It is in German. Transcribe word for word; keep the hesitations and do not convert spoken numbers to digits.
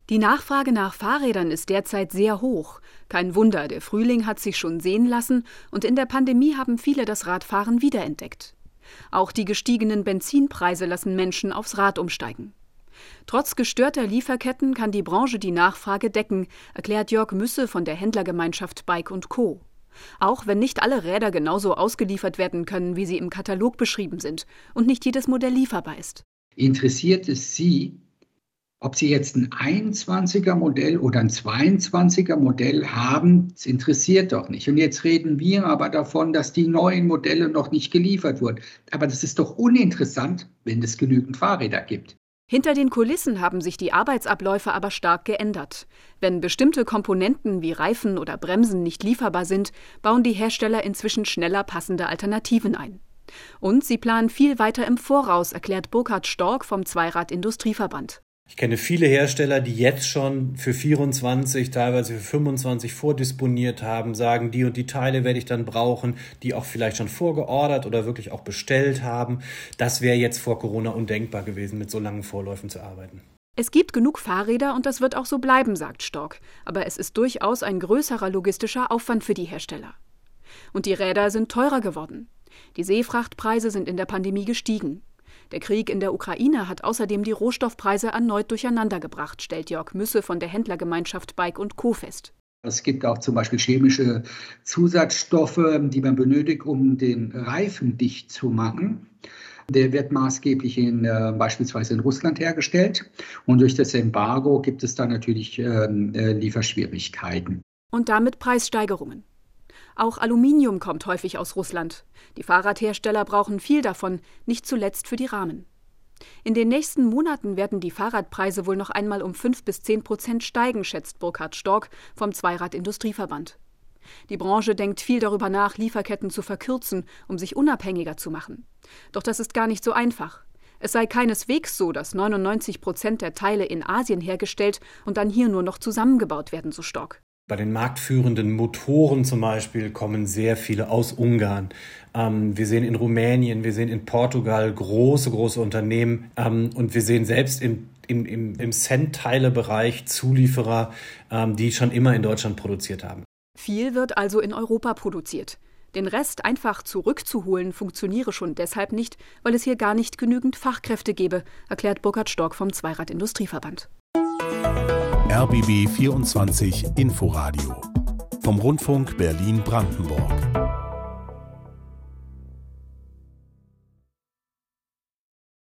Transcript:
Die Nachfrage nach Fahrrädern ist derzeit sehr hoch. Kein Wunder, der Frühling hat sich schon sehen lassen und in der Pandemie haben viele das Radfahren wiederentdeckt. Auch die gestiegenen Benzinpreise lassen Menschen aufs Rad umsteigen. Trotz gestörter Lieferketten kann die Branche die Nachfrage decken, erklärt Jörg Müsse von der Händlergemeinschaft Bike und Co. Auch wenn nicht alle Räder genauso ausgeliefert werden können, wie sie im Katalog beschrieben sind und nicht jedes Modell lieferbar ist. Interessiert es Sie, ob Sie jetzt ein einundzwanziger Modell oder ein zweiundzwanziger Modell haben? Das interessiert doch nicht. Und jetzt reden wir aber davon, dass die neuen Modelle noch nicht geliefert wurden. Aber das ist doch uninteressant, wenn es genügend Fahrräder gibt. Hinter den Kulissen haben sich die Arbeitsabläufe aber stark geändert. Wenn bestimmte Komponenten wie Reifen oder Bremsen nicht lieferbar sind, bauen die Hersteller inzwischen schneller passende Alternativen ein. Und sie planen viel weiter im Voraus, erklärt Burkhard Stork vom Zweirad-Industrieverband. Ich kenne viele Hersteller, die jetzt schon für vierundzwanzig, teilweise für fünfundzwanzig vordisponiert haben, sagen, die und die Teile werde ich dann brauchen, die auch vielleicht schon vorgeordert oder wirklich auch bestellt haben. Das wäre jetzt vor Corona undenkbar gewesen, mit so langen Vorläufen zu arbeiten. Es gibt genug Fahrräder und das wird auch so bleiben, sagt Stork. Aber es ist durchaus ein größerer logistischer Aufwand für die Hersteller. Und die Räder sind teurer geworden. Die Seefrachtpreise sind in der Pandemie gestiegen. Der Krieg in der Ukraine hat außerdem die Rohstoffpreise erneut durcheinandergebracht, stellt Jörg Müsse von der Händlergemeinschaft Bike und Co. fest. Es gibt auch zum Beispiel chemische Zusatzstoffe, die man benötigt, um den Reifen dicht zu machen. Der wird maßgeblich in, äh, beispielsweise in Russland hergestellt. Und durch das Embargo gibt es da natürlich äh, Lieferschwierigkeiten. Und damit Preissteigerungen. Auch Aluminium kommt häufig aus Russland. Die Fahrradhersteller brauchen viel davon, nicht zuletzt für die Rahmen. In den nächsten Monaten werden die Fahrradpreise wohl noch einmal um fünf bis zehn Prozent steigen, schätzt Burkhard Stork vom Zweirad-Industrieverband. Die Branche denkt viel darüber nach, Lieferketten zu verkürzen, um sich unabhängiger zu machen. Doch das ist gar nicht so einfach. Es sei keineswegs so, dass neunundneunzig Prozent der Teile in Asien hergestellt und dann hier nur noch zusammengebaut werden, so Stork. Bei den marktführenden Motoren zum Beispiel kommen sehr viele aus Ungarn. Ähm, wir sehen in Rumänien, wir sehen in Portugal große, große Unternehmen. Ähm, und wir sehen selbst im, im, im, im Cent-Teile-Bereich Zulieferer, ähm, die schon immer in Deutschland produziert haben. Viel wird also in Europa produziert. Den Rest einfach zurückzuholen funktioniere schon deshalb nicht, weil es hier gar nicht genügend Fachkräfte gäbe, erklärt Burkhard Stork vom Zweirad-Industrieverband. R B B vierundzwanzig Inforadio vom Rundfunk Berlin-Brandenburg.